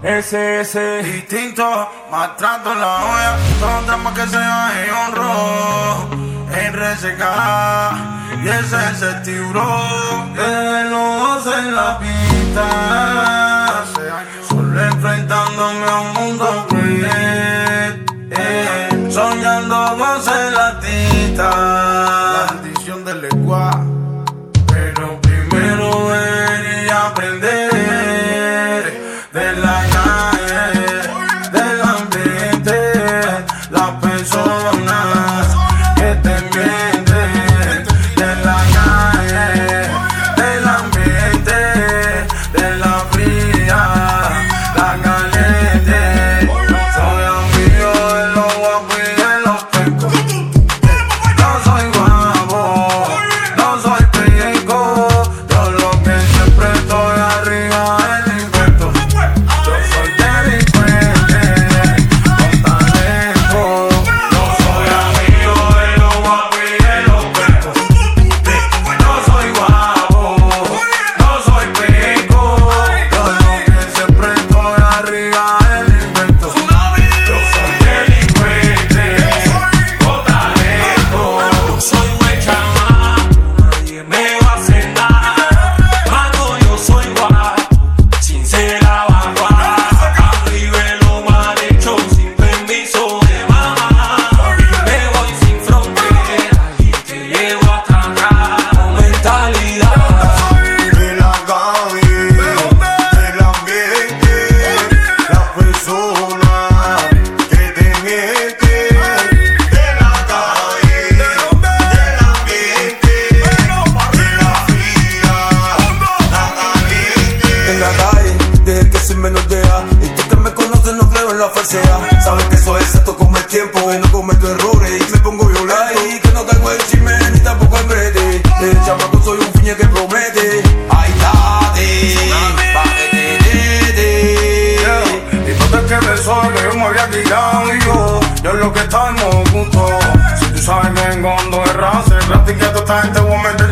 ese distinto, maltrato en la olla. Son temas que se bajen honro en RSK. Y ese es el tiburón. Desde los 12 en la pista, solo enfrentándome a un mundo cruel. Soñando con ser latita, la bendición del lenguaje. Pero primero debería aprender de la calle, del ambiente, las personas que te mienten. De la calle, del ambiente, de la fría, la caliente. Soy amigo de los guapos y de los pecos. No soy guapo, no soy perico. Yo lo que siempre estoy arriba del impuesto. Yo soy delincuente con talento. No soy amigo de los guapos y de los pecos. No soy guapo, no soy perico. Yo lo que siempre estoy arriba del impuesto. Yo soy delincuente con talento. soy un chama, nadie me va a hacer nada. Mano, yo soy guay, sin ser avanguardia. Arriba lo mal hecho, sin permiso de mamá. Me voy sin frontera y te llevo hasta acá. Con mentalidad. De la calle, del ambiente, las personas que te mienten. De la calle, del ambiente, de la fría, la caliente. En la calle, desde que soy menor de edad. Y tú que me conoces no creo en la falsedad. Sabes que soy exacto con el tiempo y no cometo errores y me pongo violento. Y que no caigo en chisme ni tampoco en brete. El chamaco soy un fiñe que promete. Ay, date, pa' que te. Y tú te quedes solo, que yo me había quitado yo es lo que estamos juntos. Si tú sabes que en cuando erras, se practica toda esta gente, voy a meter